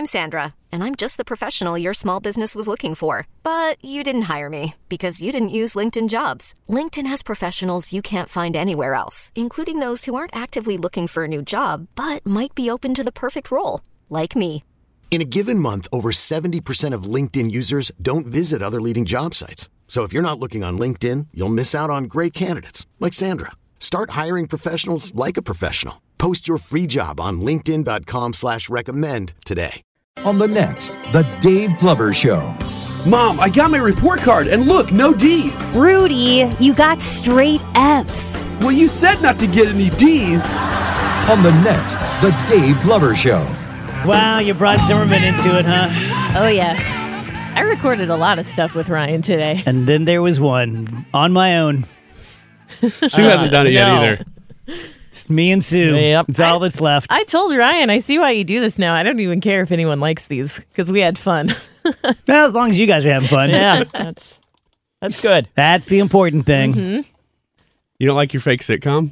I'm Sandra, and I'm just the professional your small business was looking for. But you didn't hire me because you didn't use LinkedIn Jobs. LinkedIn has professionals you can't find anywhere else, including those who aren't actively looking for a new job, but might be open to the perfect role, like me. In a given month, over 70% of LinkedIn users don't visit other leading job sites. So if you're not looking on LinkedIn, you'll miss out on great candidates like Sandra. Start hiring professionals like a professional. Post your free job on linkedin.com/recommend today. On the next, The Dave Glover Show. Mom, I got my report card, and look, no D's. Rudy, you got straight F's. Well, you said not to get any D's. On the next, The Dave Glover Show. Wow, you brought Zimmerman into it, huh? Oh, yeah. I recorded a lot of stuff with Ryan today. And then there was one on my own. Sue hasn't done it yet either. It's me and Sue. Yep. It's all that's left. I told Ryan, I see why you do this now. I don't even care if anyone likes these because we had fun. Well, as long as you guys are having fun. Yeah, that's good. That's the important thing. Mm-hmm. You don't like your fake sitcom?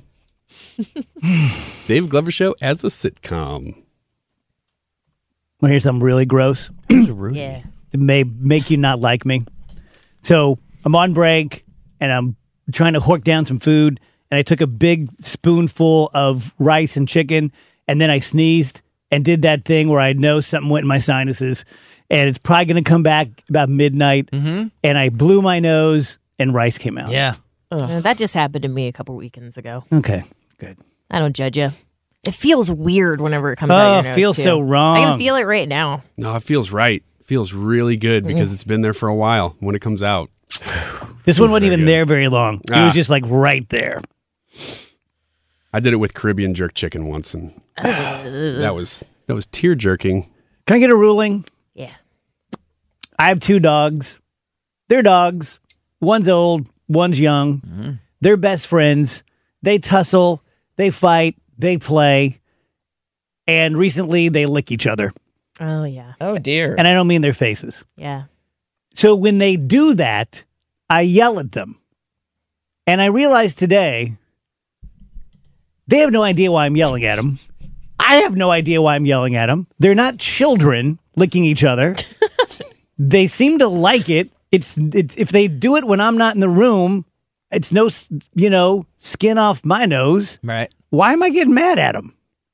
Dave Glover Show as a sitcom. Want to hear something really gross? Yeah. It may make you not like me. So I'm on break, and I'm trying to hork down some food, and I took a big spoonful of rice and chicken, and then I sneezed and did that thing where I know something went in my sinuses, and it's probably going to come back about midnight, and I blew my nose, and rice came out. Yeah. That just happened to me a couple weekends ago. Okay, good. I don't judge you. It feels weird whenever it comes out your nose, it feels too. so wrong. I can feel it right now. No, it feels right. It feels really good because it's been there for a while when it comes out. This one wasn't even there very long. It Ah. was just like right there. I did it with Caribbean jerk chicken once, and that was tear jerking. Can I get a ruling? Yeah. I have 2 dogs. They're dogs. One's old, one's young. They're best friends. They tussle, they fight, they play, and recently they lick each other. Oh, yeah. Oh, dear. And I don't mean their faces. Yeah. So when they do that, I yell at them. And I realized today, they have no idea why I'm yelling at them. I have no idea why I'm yelling at them. They're not children licking each other. They seem to like it. It's if they do it when I'm not in the room, it's no, skin off my nose. Right. Why am I getting mad at them?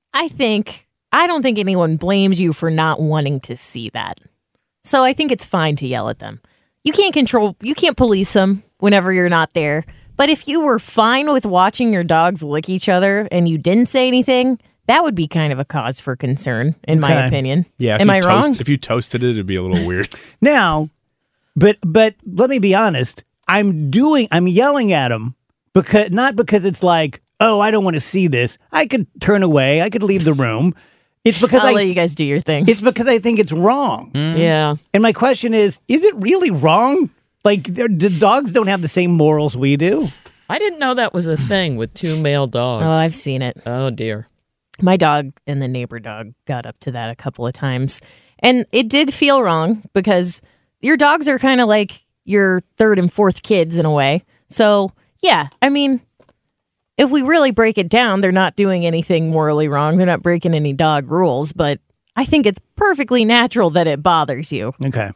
I don't think anyone blames you for not wanting to see that. So I think it's fine to yell at them. You can't police them whenever you're not there. But if you were fine with watching your dogs lick each other and you didn't say anything, that would be kind of a cause for concern, in my opinion. Yeah. Am I wrong? If you toasted it, it'd be a little weird. Now, but let me be honest. I'm yelling at them not because it's like, oh, I don't want to see this. I could turn away. I could leave the room. It's because I'll let you guys do your thing. It's because I think it's wrong. Yeah. And my question is it really wrong? Like, the dogs don't have the same morals we do. I didn't know that was a thing with 2 male dogs. Oh, I've seen it. Oh, dear. My dog and the neighbor dog got up to that a couple of times. And it did feel wrong because your dogs are kind of like your 3rd and 4th kids in a way. So, yeah, I mean, if we really break it down, they're not doing anything morally wrong. They're not breaking any dog rules. But I think it's perfectly natural that it bothers you. Okay.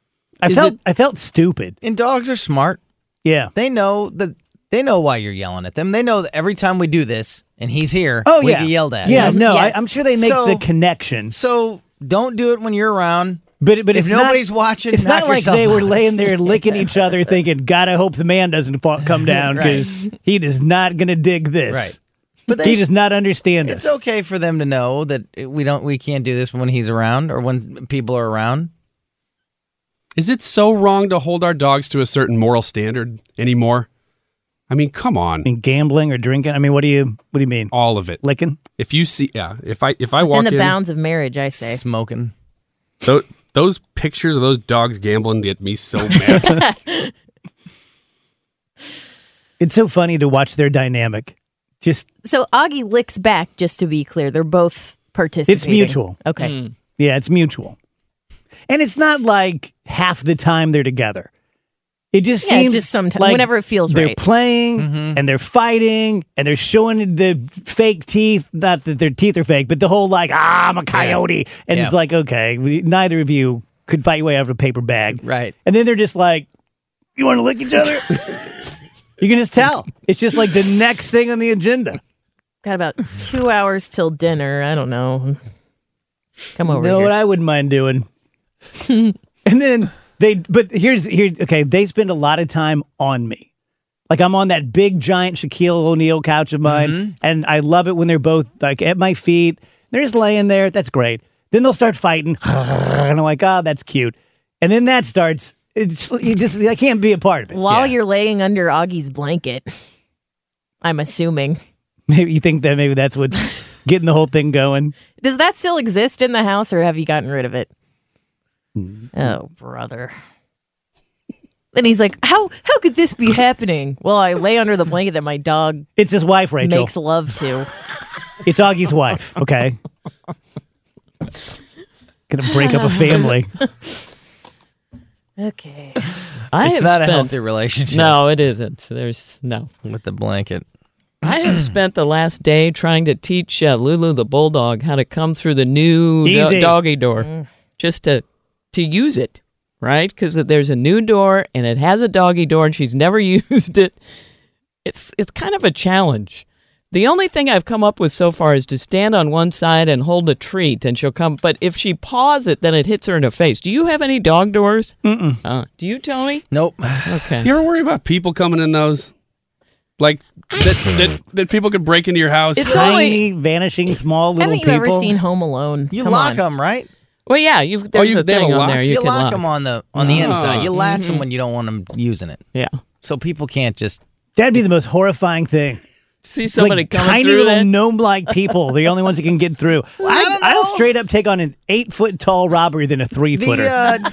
I felt stupid. And dogs are smart. Yeah. They know why you're yelling at them. They know that every time we do this and he's here, Oh, we yeah. get yelled at. Yeah, no, Yes. I'm sure they make the connection. So don't do it when you're around. But if it's nobody's watching, it's knock not like yourself they were out. laying there licking each other thinking, God, I hope the man doesn't come down because he is not going to dig this. Right. But he does not understand It's us. okay for them to know that we can't do this when he's around or when people are around. Is it so wrong to hold our dogs to a certain moral standard anymore? I mean, come on. In gambling or drinking? I mean, what do you mean? All of it. Licking? If you see, if I Within walk the in, bounds of marriage, I say. Smoking. So those pictures of those dogs gambling get me so mad. It's so funny to watch their dynamic. So Augie licks back, just to be clear. They're both participating. It's mutual. Okay. Yeah, it's mutual. And it's not like half the time they're together. It just Yeah, seems just sometimes like whenever it feels they're right. playing and they're fighting and they're showing the fake teeth. Not that their teeth are fake, but the whole like, I'm a coyote. And Yeah. it's like, okay, neither of you could fight your way out of a paper bag. Right. And then they're just like, you want to lick each other? You can just tell. It's just like the next thing on the agenda. Got about 2 hours till dinner. I don't know. Come over You know here. what I wouldn't mind doing? And then here's okay, they spend a lot of time on me. Like I'm on that big giant Shaquille O'Neal couch of mine, and I love it when they're both like at my feet. They're just laying there. That's great. Then they'll start fighting, and I'm like, oh, that's cute. And then that starts. I can't be a part of it. While you're laying under Augie's blanket, I'm assuming. Maybe you think that maybe that's what's getting the whole thing going. Does that still exist in the house, or have you gotten rid of it? Oh, brother. Then he's like, how could this be happening? Well, I lay under the blanket that my dog It's his wife, Rachel. makes love to. It's Augie's wife. Okay. Gonna break up a family. Okay. It's not a healthy relationship. No, it isn't. There's no. With the blanket. I have spent the last day trying to teach Lulu the bulldog how to come through the new Easy. doggy door, just to use it, right? Because there's a new door and it has a doggy door, and she's never used it. It's kind of a challenge. The only thing I've come up with so far is to stand on one side and hold a treat, and she'll come. But if she paws it, then it hits her in the face. Do you have any dog doors? Do you, Tony? Nope. Okay. You ever worry about people coming in those? Like that people could break into your house? It's Tiny, vanishing, small little Haven't you people. ever seen Home Alone? You Come lock on. them, right? Well, yeah. There's a they have thing a on lock? there You can lock lock. them on the inside. You latch them when you don't want them using it. Yeah. So people can't just. That'd be the most horrifying thing. See somebody like coming tiny through little that? gnome-like people. They're the only ones that can get through. I'll straight up take on an 8-foot-tall robbery than a 3-footer.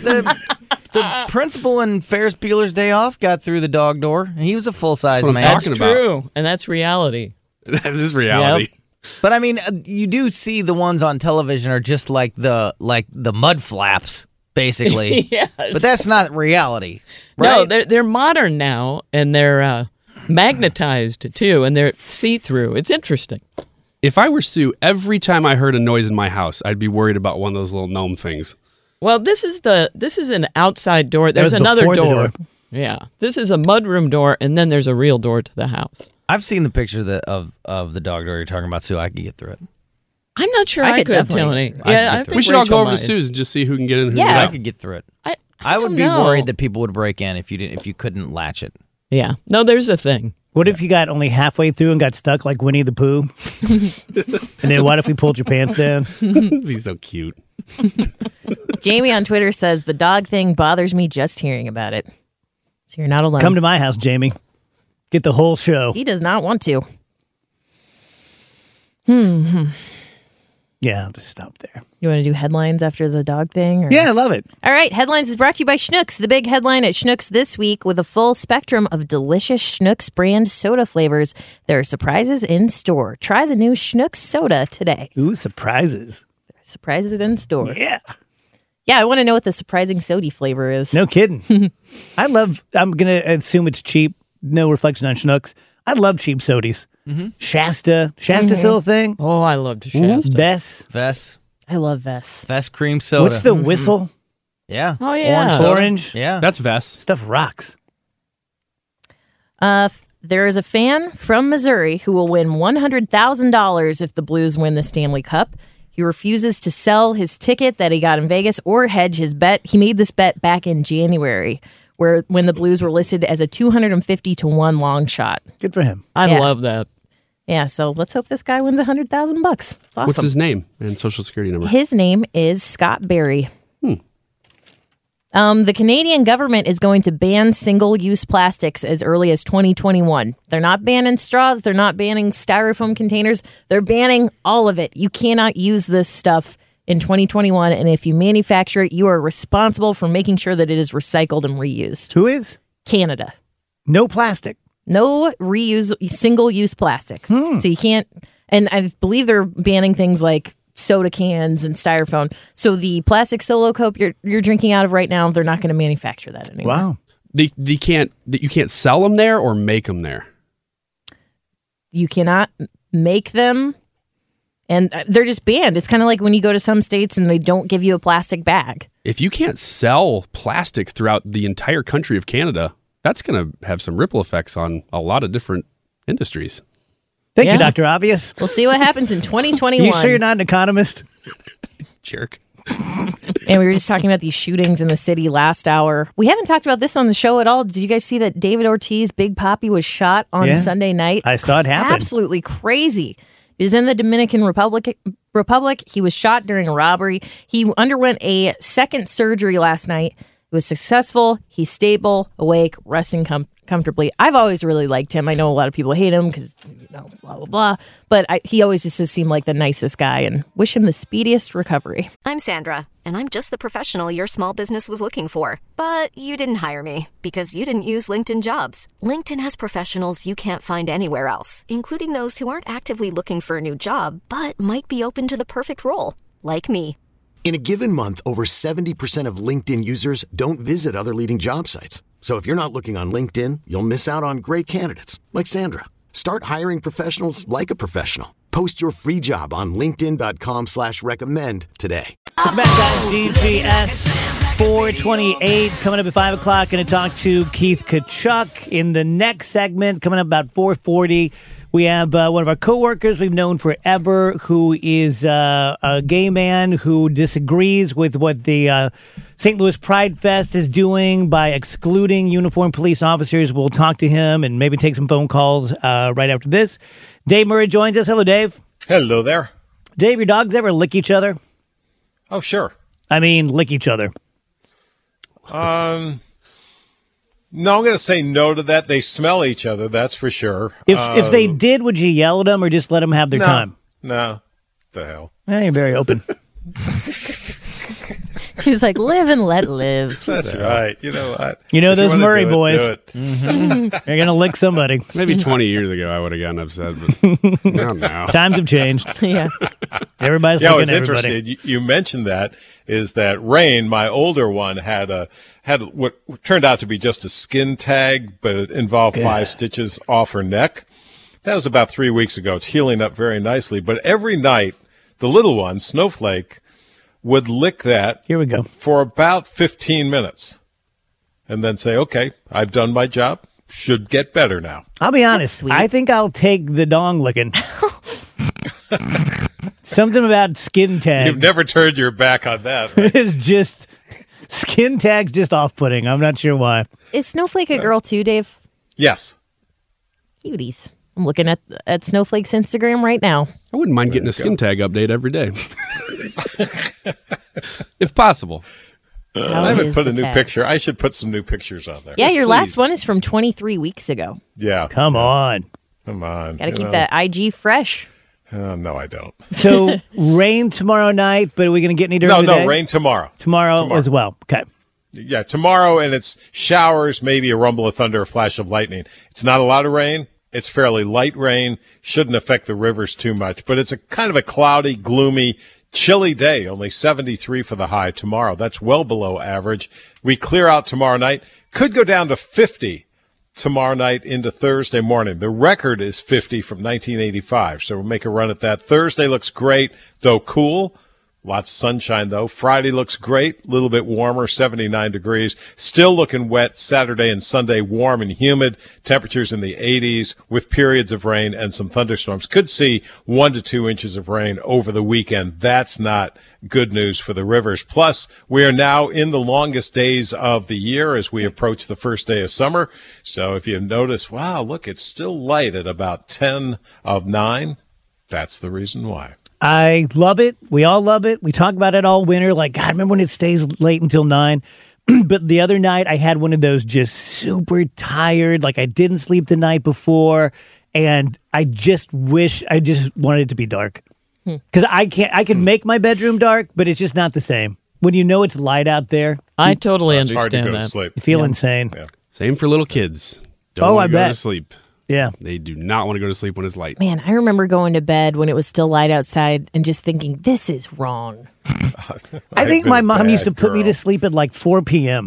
The principal in Ferris Bueller's Day Off got through the dog door. He was a full-size That's what I'm man. That's talking about. true, and that's reality. That is reality. But I mean, you do see the ones on television are just like the mud flaps, basically. Yes. But that's not reality. No, Right? they're modern now, and they're magnetized too, and they're see-through. It's interesting. If I were Sue, every time I heard a noise in my house, I'd be worried about one of those little gnome things. Well, this is an outside door. That was There's another before the door. door. Yeah, this is a mudroom door, and then there's a real door to the house. I've seen the picture of the dog door you're talking about, so I could get through it. I'm not sure I I could could, definitely Tony. get through it. Yeah, I I could think We should all Rachel go over to might. Sue's and just see who can get in. Who Yeah. can get I out. could get through it. I I would don't be know. worried that people would break in if you couldn't latch it. Yeah, no, there's a thing. What if you got only halfway through and got stuck like Winnie the Pooh? And then what if we pulled your pants down? He's so cute. Jamie on Twitter says the dog thing bothers me just hearing about it. So you're not alone. Come to my house, Jamie. Get the whole show. He does not want to. Yeah, I'll just stop there. You want to do headlines after the dog thing? Or? Yeah, I love it. All right, Headlines is brought to you by Schnucks. The big headline at Schnucks this week with a full spectrum of delicious Schnucks brand soda flavors. There are surprises in store. Try the new Schnucks soda today. Ooh, surprises. Surprises in store. Yeah. Yeah, I want to know what the surprising soda flavor is. No kidding. I'm going to assume it's cheap. No reflection on Schnucks. I love cheap sodies. Shasta. Shasta's still a thing? Oh, I loved Shasta. Bess. Vess I love Vess. cream soda. What's the whistle? Yeah. Oh, yeah. Orange soda. Orange. Yeah. That's Vest. Stuff rocks. There is a fan from Missouri who will win $100,000 if the Blues win the Stanley Cup. He refuses to sell his ticket that he got in Vegas or hedge his bet. He made this bet back in January, when the Blues were listed as a 250-1 long shot. Good for him. I Yeah. love that. Yeah, so let's hope this guy wins $100,000. It's awesome. What's his name and social security number? His name is Scott Berry. The Canadian government is going to ban single-use plastics as early as 2021. They're not banning straws. They're not banning styrofoam containers. They're banning all of it. You cannot use this stuff in 2021, and if you manufacture it, you are responsible for making sure that it is recycled and reused. Who is? Canada. No plastic. No single-use plastic. So you can't, and I believe they're banning things like soda cans and styrofoam. So the plastic Solo Coke you're drinking out of right now, they're not going to manufacture that anymore. Wow. you can't sell them there or make them there. You cannot make them, and they're just banned. It's kind of like when you go to some states and they don't give you a plastic bag. If you can't sell plastic throughout the entire country of Canada, that's going to have some ripple effects on a lot of different industries. Thank you, Dr. Obvious. We'll see what happens in 2021. You sure you're not an economist? Jerk. And we were just talking about these shootings in the city last hour. We haven't talked about this on the show at all. Did you guys see that David Ortiz, Big Papi, was shot on Sunday night? I saw it happen. Absolutely crazy. He was in the Dominican Republic. He was shot during a robbery. He underwent a second surgery last night. It was successful. He's stable, awake, resting comfortably. I've always really liked him. I know a lot of people hate him because, blah, blah, blah. But he always just seemed like the nicest guy, and wish him the speediest recovery. I'm Sandra, and I'm just the professional your small business was looking for. But you didn't hire me because you didn't use LinkedIn Jobs. LinkedIn has professionals you can't find anywhere else, including those who aren't actively looking for a new job, but might be open to the perfect role, like me. In a given month, over 70% of LinkedIn users don't visit other leading job sites. So if you're not looking on LinkedIn, you'll miss out on great candidates like Sandra. Start hiring professionals like a professional. Post your free job on linkedin.com/recommend today. Welcome back, guys. DGS 428 coming up at 5 o'clock. Going to talk to Keith Kachuk in the next segment. Coming up about 4:40. We have one of our coworkers we've known forever who is a gay man who disagrees with what the St. Louis Pride Fest is doing by excluding uniformed police officers. We'll talk to him and maybe take some phone calls right after this. Dave Murray joins us. Hello, Dave. Hello there. Dave, your dogs ever lick each other? Oh, sure. I mean, lick each other. No, I'm going to say no to that. They smell each other, that's for sure. If they did, would you yell at them or just let them have their time? No. The hell. You're very open. He was like, live and let live. That's right. You know what? You know those Murray do boys. Do it. Mm-hmm. They're going to lick somebody. Maybe 20 years ago I would have gotten upset, but not now. Times have changed. Yeah. Everybody's I looking was at everybody. interested. You mentioned that is that Rain, my older one, had what turned out to be just a skin tag, but it involved 5 stitches off her neck. That was about 3 weeks ago. It's healing up very nicely. But every night, the little one, Snowflake, would lick that Here we go. for about 15 minutes and then say, okay, I've done my job. Should get better now. I'll be honest. I think I'll take the dong licking. Something about skin tag. You've never turned your back on that. Right? It's just, skin tag's just off-putting. I'm not sure why. Is Snowflake a girl too, Dave? Yes. Cuties. I'm looking at Snowflake's Instagram right now. I wouldn't mind getting a skin tag update every day. If possible. I haven't put a new picture. I should put some new pictures on there. Yeah, Yes, your please. last one is from 23 weeks ago. Yeah. Come on. Come on. Got to keep that IG fresh. No, I don't. So, rain tomorrow night, but are we going to get any during the day? No, rain tomorrow. Tomorrow as well. Okay. Yeah, tomorrow, and it's showers, maybe a rumble of thunder, a flash of lightning. It's not a lot of rain. It's fairly light rain. Shouldn't affect the rivers too much. But it's a kind of a cloudy, gloomy, chilly day. Only 73 for the high tomorrow. That's well below average. We clear out tomorrow night. Could go down to 50 tomorrow night into Thursday morning. The record is 50 from 1985, so we'll make a run at that. Thursday looks great, though cool. Lots of sunshine, though. Friday looks great, a little bit warmer, 79 degrees. Still looking wet Saturday and Sunday, warm and humid. Temperatures in the 80s with periods of rain and some thunderstorms. Could see 1 to 2 inches of rain over the weekend. That's not good news for the rivers. Plus, we are now in the longest days of the year as we approach the first day of summer. So if you notice, wow, look, it's still light at about 10 of 9. That's the reason why. I love it. We all love it. We talk about it all winter. Like, God, remember when it stays late until 9? But the other night, I had one of those just super tired, like I didn't sleep the night before, and I just wanted it to be dark. Because I can make my bedroom dark, but it's just not the same. When you know it's light out there, I totally It's hard to understand go to that. sleep. you feel insane. Yeah. Same for little kids. Don't Oh, want I to go bet. to sleep. Yeah. They do not want to go to sleep when it's light. Man, I remember going to bed when it was still light outside and just thinking, this is wrong. I think been my a mom used to bad put me to girl. sleep at like 4 p.m.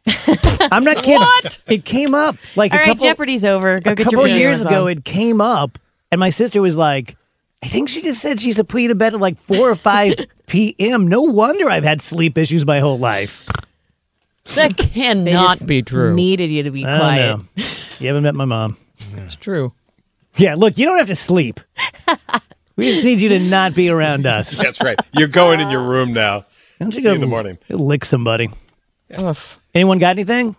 I'm not kidding. What? It came up like All a right, couple, Jeopardy's over. Go a get couple your years pajamas ago. on. It came up, and my sister was like, I think she just said she's put to bed at like 4 or 5 p.m. No wonder I've had sleep issues my whole life. That They cannot just be true. Needed you to be I quiet. don't know. You haven't met my mom. It's true. Yeah, look, you don't have to sleep. We just need you to not be around us. That's right. You're going in your room now. Why don't you See you go in the morning. lick somebody? Oof. Anyone got anything?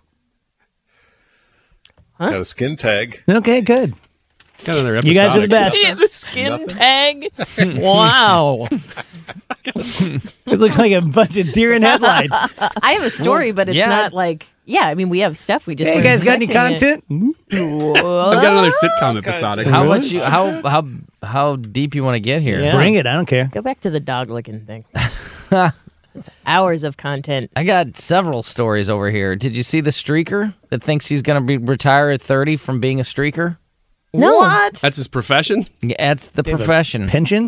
Got a skin tag. Okay, good. Got another You guys are the episodic. best. Yeah, the skin tag. Wow. It looks like a bunch of deer in headlights. I have a story, but it's yeah. not like, yeah, I mean, we have stuff. We just Hey, you weren't guys got any expecting content? I've got another sitcom episodic. How much? How deep you want to get here? Yeah. Bring it. I don't care. Go back to the dog licking thing. It's hours of content. I got several stories over here. Did you see the streaker that thinks he's going to be retire at 30 from being a streaker? No. What? That's his profession? Yeah, it's the profession. Pension?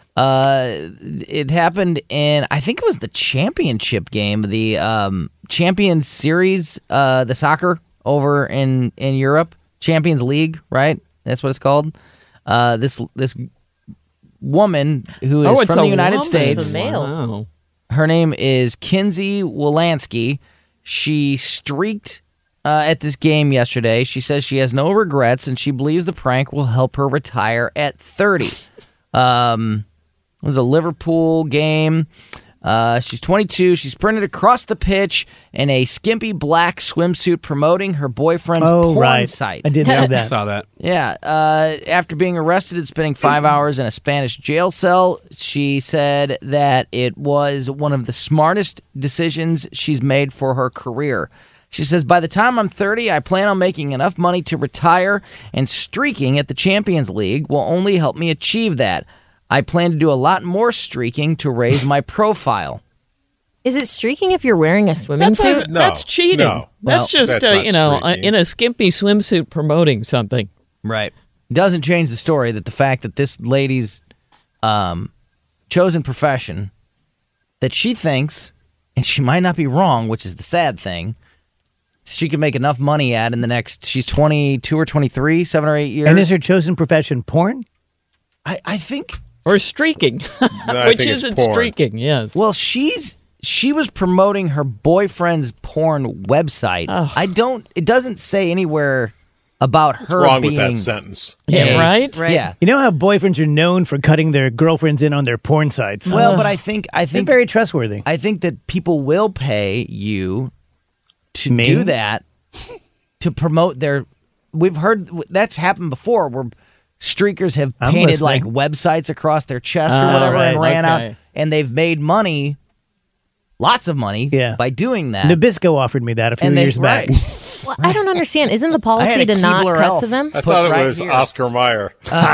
It happened in, I think it was the championship game, the Champions Series, the soccer over in Europe, Champions League, right? That's what it's called. This woman who is it's from a the United woman. States. It's a male. Wow. Her name is Kinsey Wolanski. She streaked at this game yesterday. She says she has no regrets, and she believes the prank will help her retire at 30. It was a Liverpool game. She's 22. She sprinted across the pitch in a skimpy black swimsuit promoting her boyfriend's porn site. I did know I that. saw that. Yeah. After being arrested and spending 5 hours in a Spanish jail cell, she said that it was one of the smartest decisions she's made for her career. She says, by the time I'm 30, I plan on making enough money to retire, and streaking at the Champions League will only help me achieve that. I plan to do a lot more streaking to raise my profile. Is it streaking if you're wearing a swimming suit? No, That's cheating. no. That's just, That's not streaking. in a skimpy swimsuit promoting something. Right. Doesn't change the story that the fact that this lady's chosen profession, that she thinks, and she might not be wrong, which is the sad thing, she could make enough money at in the next, she's 22 or 23, 7 or 8 years. And is her chosen profession porn? I think, Or streaking, I which think it's isn't porn. streaking, yes. well, she was promoting her boyfriend's porn website. It doesn't say anywhere about her What's wrong being. with that sentence? Yeah, right? Right. Yeah. You know how boyfriends are known for cutting their girlfriends in on their porn sites? Well, but I think They're very trustworthy. I think that people will pay you to Me? do that to promote their. We've heard that's happened before where streakers have I'm painted listening. like websites across their chest or whatever and right, ran okay. out, and they've made money, lots of money, Yeah. by doing that. Nabisco offered me that a few And they- years back. right. Well, I don't understand. Isn't the I had policy a to not Keebler cut elf. to them? I Put thought it right was here. Oscar Mayer.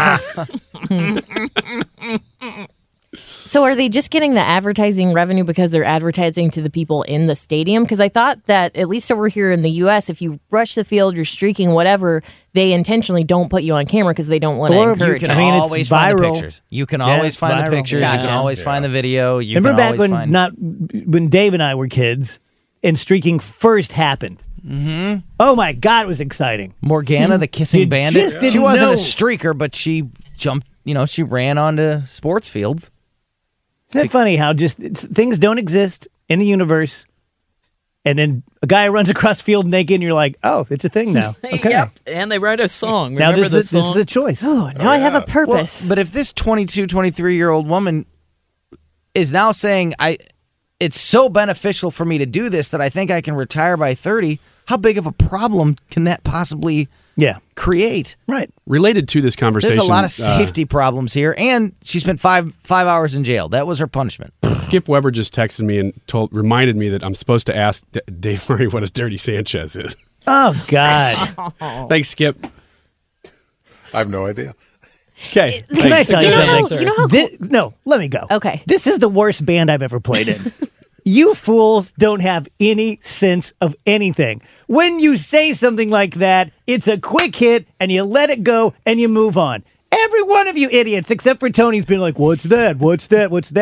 So are they just getting the advertising revenue because they're advertising to the people in the stadium? Because I thought that, at least over here in the U.S., if you rush the field, you're streaking, whatever, they intentionally don't put you on camera because they don't want to Or encourage You it. can I mean, it's always find the viral. pictures. You can Yeah, always it's find the viral. pictures. You Gotcha. can always find the video. You Remember can back always when Dave and I were kids and streaking first happened? Mm-hmm. Oh my God, it was exciting. Morgana, the kissing You bandit. just didn't She wasn't know. a streaker, but she jumped. She ran onto sports fields. Isn't that funny how just things don't exist in the universe, and then a guy runs across the field naked, and you're like, oh, it's a thing now. Okay. Yep. And they write a song. Now Remember this the is song? a choice. Oh, now I have a Well, purpose. but if this 22, 23-year-old woman is now saying, it's so beneficial for me to do this that I think I can retire by 30, how big of a problem can that possibly Yeah. create? Right. Related to this conversation, There's a lot of safety problems here, and she spent five hours in jail. That was her punishment. Skip Weber just texted me and reminded me that I'm supposed to ask Dave Murray what a dirty Sanchez is. Oh God. Thanks, Skip. I have no idea. Okay. Can I tell you You know how- something? you know how No, let me go. Okay. This is the worst band I've ever played in. You fools don't have any sense of anything. When you say something like that, it's a quick hit and you let it go and you move on. Every one of you idiots, except for Tony's been like, what's that? What's that? What's that?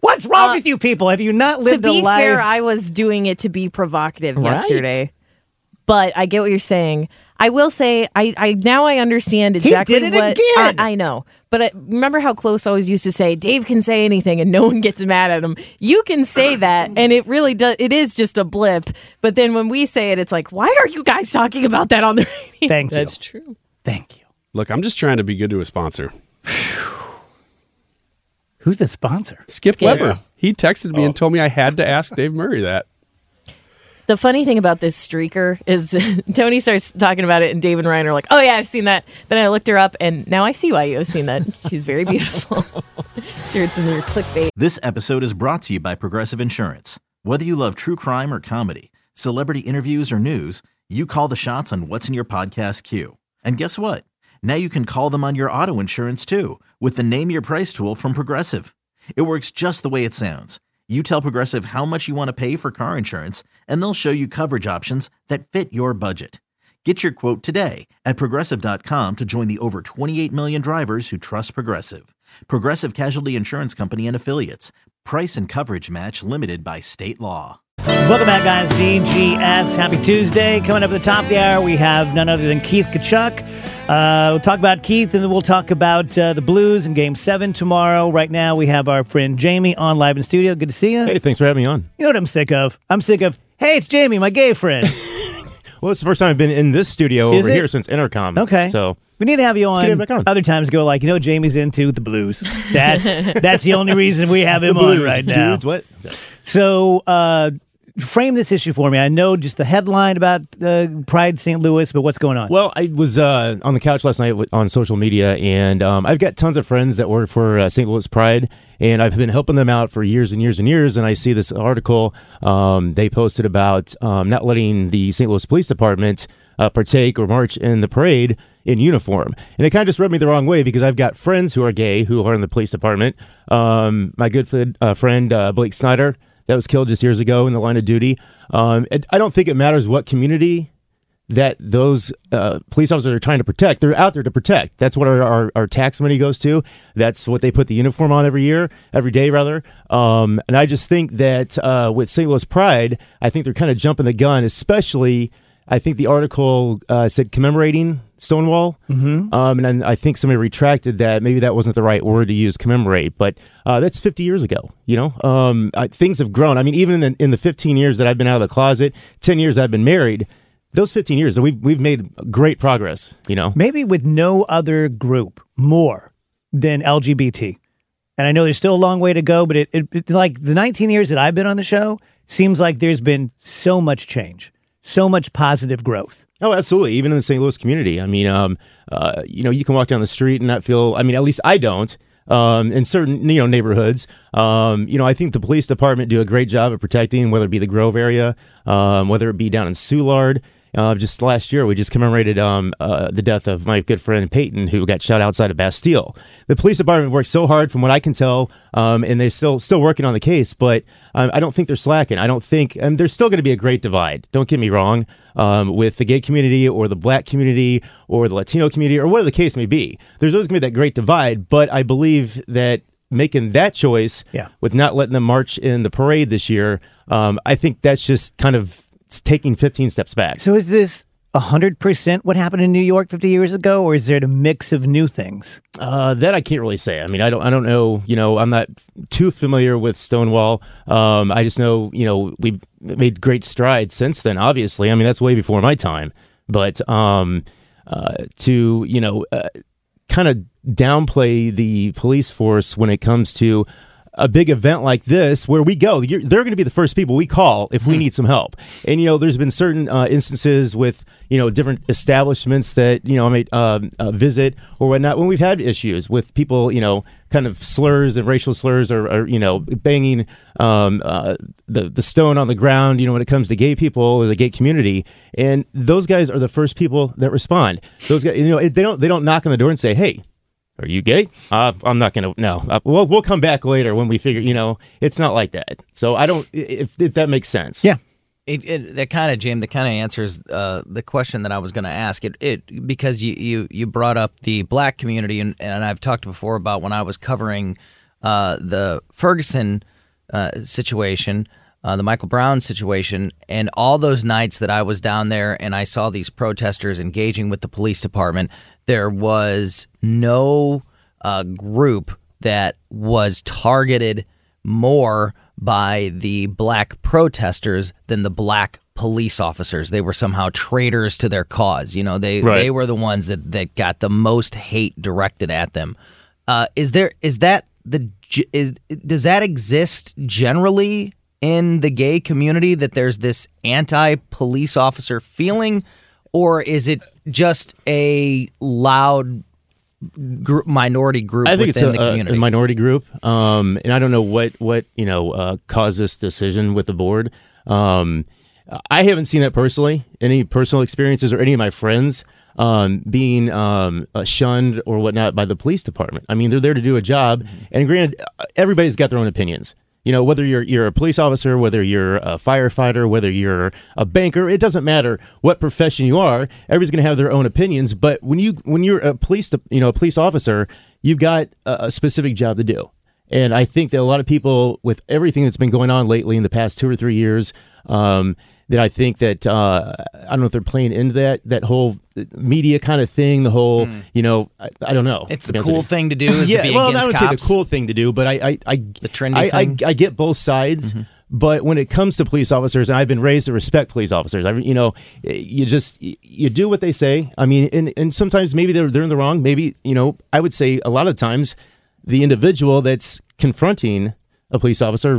What's wrong with you people? Have you not lived to be a life? fair, I was doing it to be provocative Right. yesterday. But I get what you're saying. I will say, I now I understand exactly did it what again. I know. But remember how Close always used to say, Dave can say anything and no one gets mad at him. You can say that, and it really does. It is just a blip. But then when we say it, it's like, why are you guys talking about that on the radio? Thank you. That's true. Thank you. Look, I'm just trying to be good to a sponsor. Who's the sponsor? Skip Skip. Weber. He texted me and told me I had to ask Dave Murray that. The funny thing about this streaker is Tony starts talking about it, and Dave and Ryan are like, oh, yeah, I've seen that. Then I looked her up, and now I see why you have seen that. She's very beautiful. Sure, it's in your clickbait. This episode is brought to you by Progressive Insurance. Whether you love true crime or comedy, celebrity interviews or news, you call the shots on what's in your podcast queue. And guess what? Now you can call them on your auto insurance too with the Name Your Price tool from Progressive. It works just the way it sounds. You tell Progressive how much you want to pay for car insurance, and they'll show you coverage options that fit your budget. Get your quote today at Progressive.com to join the over 28 million drivers who trust Progressive. Progressive Casualty Insurance Company and Affiliates. Price and coverage match limited by state law. Welcome back, guys. DGS. Happy Tuesday. Coming up at the top of the hour, we have none other than Keith Kachuk. We'll talk about Keith, and then we'll talk about the Blues in Game 7 tomorrow. Right now, we have our friend Jamie on live in studio. Good to see you. Hey, thanks for having me on. You know what I'm sick of? I'm sick of, hey, it's Jamie, my gay friend. Well, it's the first time I've been in this studio Is over it? here since Intercom. Okay. So we need to have you Let's get on. him back on. Other times go like, Jamie's into the Blues. That's the only reason we have him on right now. Dudes, what? So, frame this issue for me. I know just the headline about Pride St. Louis, but what's going on? Well, I was on the couch last night on social media, and I've got tons of friends that work for St. Louis Pride, and I've been helping them out for years and years and years, and I see this article they posted about not letting the St. Louis Police Department partake or march in the parade in uniform. And it kind of just rubbed me the wrong way because I've got friends who are gay who are in the police department. My good friend Blake Snyder, that was killed just years ago in the line of duty. I don't think it matters what community that those police officers are trying to protect. They're out there to protect. That's what our tax money goes to. That's what they put the uniform on every day rather. And I just think that with St. Louis Pride, I think they're kind of jumping the gun, especially I think the article said commemorating Stonewall. Mm-hmm. And then I think somebody retracted that. Maybe that wasn't the right word to use, commemorate. But that's 50 years ago, things have grown. I mean, even in the 15 years that I've been out of the closet, 10 years I've been married, those 15 years, we've made great progress, Maybe with no other group more than LGBT. And I know there's still a long way to go, but it like the 19 years that I've been on the show, seems like there's been so much change. So much positive growth. Oh, absolutely. Even in the St. Louis community. I mean, you can walk down the street and not feel, at least I don't, in certain, neighborhoods. I think the police department do a great job of protecting, whether it be the Grove area, whether it be down in Soulard. Just last year, we just commemorated the death of my good friend Peyton, who got shot outside of Bastille. The police department worked so hard, from what I can tell, and they're still working on the case. But I don't think they're slacking. I don't think, and there's still going to be a great divide. Don't get me wrong, with the gay community or the black community or the Latino community or whatever the case may be. There's always going to be that great divide. But I believe that making that choice with not letting them march in the parade this year, I think that's just kind of taking 15 steps back. So is this 100% what happened in New York 50 years ago, or is there a mix of new things? That I can't really say. I mean, I don't know. I'm not too familiar with Stonewall. I just know, we've made great strides since then. Obviously, that's way before my time. But to kind of downplay the police force when it comes to a big event like this, where we go, they're going to be the first people we call if we need some help. And, there's been certain instances with, different establishments that, I may visit or whatnot, when we've had issues with people, kind of slurs and racial slurs or banging the stone on the ground, when it comes to gay people or the gay community. And those guys are the first people that respond. Those guys, they don't knock on the door and say, hey, are you gay? I'm not going to, no. We'll come back later when we figure, it's not like that. So I don't, if that makes sense. Yeah. That kind of, Jim, that kind of answers the question that I was going to ask. Because you brought up the black community, and I've talked before about when I was covering the Ferguson situation, the Michael Brown situation, and all those nights that I was down there and I saw these protesters engaging with the police department, there was no group that was targeted more by the black protesters than the black police officers. They were somehow traitors to their cause. You know, they were the ones that got the most hate directed at them. Does that exist generally in the gay community, that there's this anti-police officer feeling, or is it just a loud minority group I think within it's the community? a minority group, and I don't know what caused this decision with the board. I haven't seen that personally, any personal experiences or any of my friends being shunned or whatnot by the police department. I mean, they're there to do a job, and granted, everybody's got their own opinions. You know, whether you're a police officer, whether you're a firefighter, whether you're a banker, it doesn't matter what profession you are. Everybody's going to have their own opinions. But when you're a police officer, you've got a specific job to do. And I think that a lot of people, with everything that's been going on lately in the past 2 or 3 years, that I think that I don't know if they're playing into that whole media kind of thing, the whole I don't know. It's the cool thing to do is to be against I would cops. say the cool thing to do, but the trendy thing. I get both sides. Mm-hmm. But when it comes to police officers, and I've been raised to respect police officers, you do what they say. I mean, and sometimes maybe they're in the wrong. Maybe I would say a lot of times the individual that's confronting a police officer,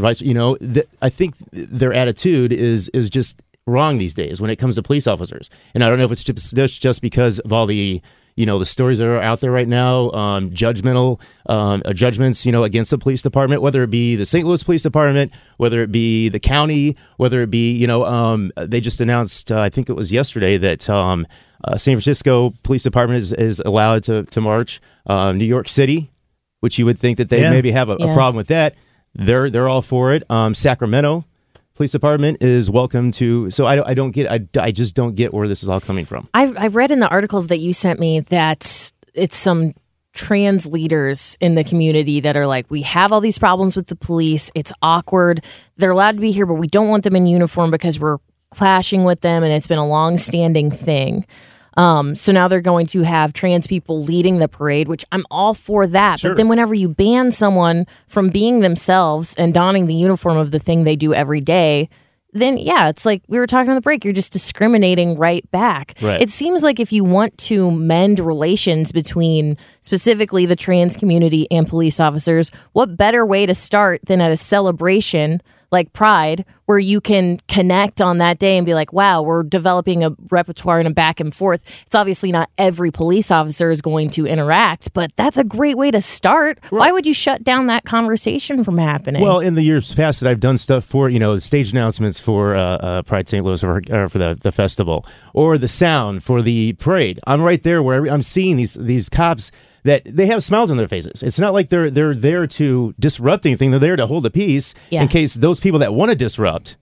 I think their attitude is just wrong these days when it comes to police officers. And I don't know if it's just because of all the the stories that are out there right now, judgmental judgments, against the police department, whether it be the St. Louis Police Department, whether it be the county, whether it be, they just announced, I think it was yesterday, that San Francisco Police Department is allowed to march. New York City, which you would think that they maybe have a problem with that. They're all for it. Sacramento Police Department is welcome to. So I just don't get where this is all coming from. I read in the articles that you sent me that it's some trans leaders in the community that are like, we have all these problems with the police. It's awkward. They're allowed to be here, but we don't want them in uniform because we're clashing with them, and it's been a long-standing thing. So now they're going to have trans people leading the parade, which I'm all for that. Sure. But then whenever you ban someone from being themselves and donning the uniform of the thing they do every day, then it's like we were talking on the break, you're just discriminating right back. Right. It seems like if you want to mend relations between specifically the trans community and police officers, what better way to start than at a celebration like Pride, where you can connect on that day and be like, wow, we're developing a repertoire and a back and forth. It's obviously not every police officer is going to interact, but that's a great way to start. Right. Why would you shut down that conversation from happening? Well, in the years past that I've done stuff for, stage announcements for Pride St. Louis or for the festival, or the sound for the parade. I'm right there where I'm seeing these cops that they have smiles on their faces. It's not like they're there to disrupt anything. They're there to hold the peace in case those people that want to disrupt,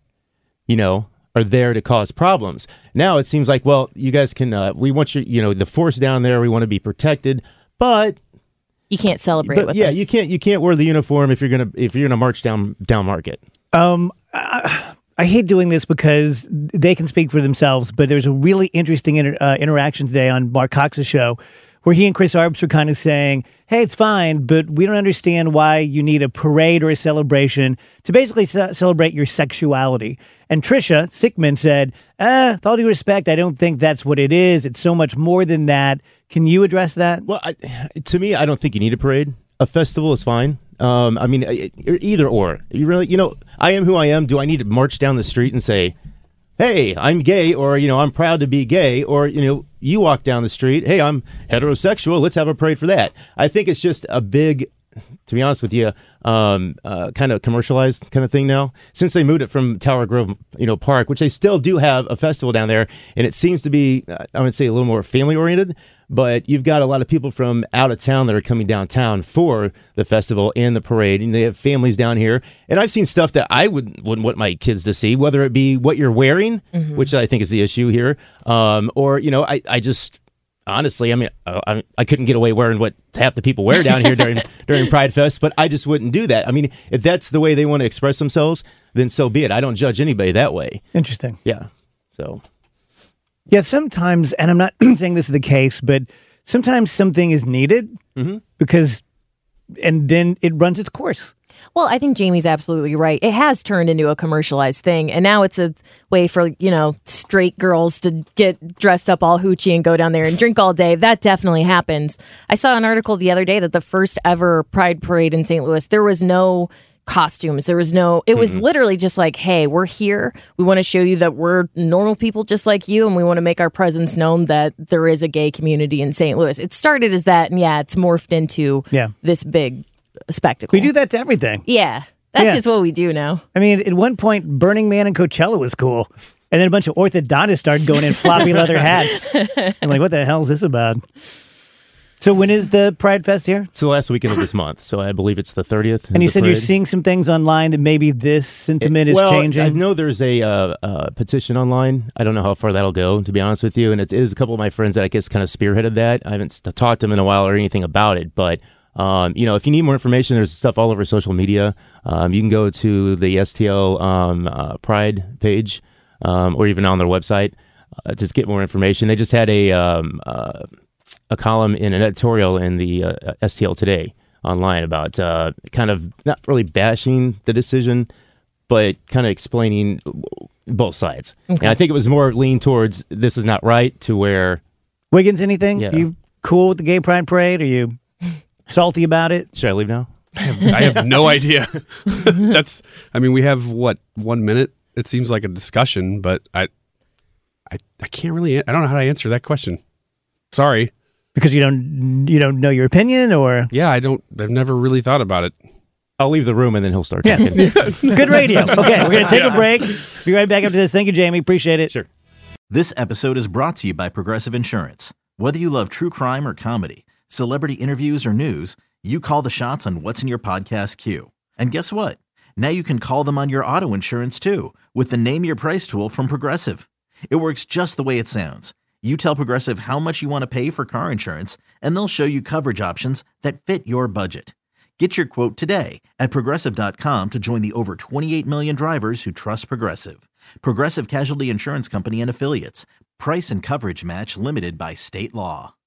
are there to cause problems. Now it seems like, well, you guys can, we want the force down there. We want to be protected, but you can't celebrate with us. you can't wear the uniform if you're gonna march down Market. I hate doing this because they can speak for themselves, but there's a really interesting interaction today on Mark Cox's show, where he and Chris Arps are kind of saying, hey, it's fine, but we don't understand why you need a parade or a celebration to basically celebrate your sexuality. And Tricia Thickman said, with all due respect, I don't think that's what it is. It's so much more than that. Can you address that? Well, to me, I don't think you need a parade. A festival is fine. I mean, either or. You really, I am who I am. Do I need to march down the street and say, hey, I'm gay, or, I'm proud to be gay, or, you walk down the street, hey, I'm heterosexual, let's have a parade for that. I think it's just a big, to be honest with you, kind of commercialized kind of thing now. Since they moved it from Tower Grove, Park, which they still do have a festival down there, and it seems to be, I would say, a little more family-oriented, but you've got a lot of people from out of town that are coming downtown for the festival and the parade, and they have families down here. And I've seen stuff that I wouldn't want my kids to see, whether it be what you're wearing, which I think is the issue here, or, Honestly, I mean, I couldn't get away wearing what half the people wear down here during Pride Fest, but I just wouldn't do that. I mean, if that's the way they want to express themselves, then so be it. I don't judge anybody that way. Interesting. Yeah. So. Yeah, sometimes, and I'm not saying this is the case, but sometimes something is needed because, and then it runs its course. Well, I think Jamie's absolutely right. It has turned into a commercialized thing, and now it's a way for, straight girls to get dressed up all hoochie and go down there and drink all day. That definitely happens. I saw an article the other day that the first ever Pride Parade in St. Louis, there was no costumes. There was no, it was literally just like, hey, we're here. We want to show you that we're normal people just like you, and we want to make our presence known that there is a gay community in St. Louis. It started as that, and it's morphed into this big spectacle. We do that to everything. Yeah. That's just what we do now. I mean, at one point, Burning Man and Coachella was cool. And then a bunch of orthodontists started going in floppy leather hats. I'm like, what the hell is this about? So when is the Pride Fest here? It's the last weekend of this month, so I believe it's the 30th. And you said you're seeing some things online that maybe this sentiment is changing? I know there's a petition online. I don't know how far that'll go, to be honest with you. And it is a couple of my friends that I guess kind of spearheaded that. I haven't talked to them in a while or anything about it, but if you need more information, there's stuff all over social media. You can go to the STL Pride page, or even on their website to get more information. They just had a column in an editorial in the STL Today online about kind of not really bashing the decision, but kind of explaining both sides. Okay. And I think it was more lean towards this is not right to where... Wiggins, anything? Yeah. You cool with the Gay Pride Parade? Are you salty about it? Should I leave now? I have no idea. We have 1 minute? It seems like a discussion, but I can't really, I don't know how to answer that question. Sorry. Because you don't know your opinion, or? Yeah, I've never really thought about it. I'll leave the room and then he'll start talking. Good radio. Okay, we're going to take a break. Be right back after this. Thank you, Jamie. Appreciate it. Sure. This episode is brought to you by Progressive Insurance. Whether you love true crime or comedy, celebrity interviews or news, you call the shots on what's in your podcast queue. And guess what? Now you can call them on your auto insurance too with the Name Your Price tool from Progressive. It works just the way it sounds. You tell Progressive how much you want to pay for car insurance, and they'll show you coverage options that fit your budget. Get your quote today at Progressive.com to join the over 28 million drivers who trust Progressive. Progressive Casualty Insurance Company and Affiliates. Price and coverage match limited by state law.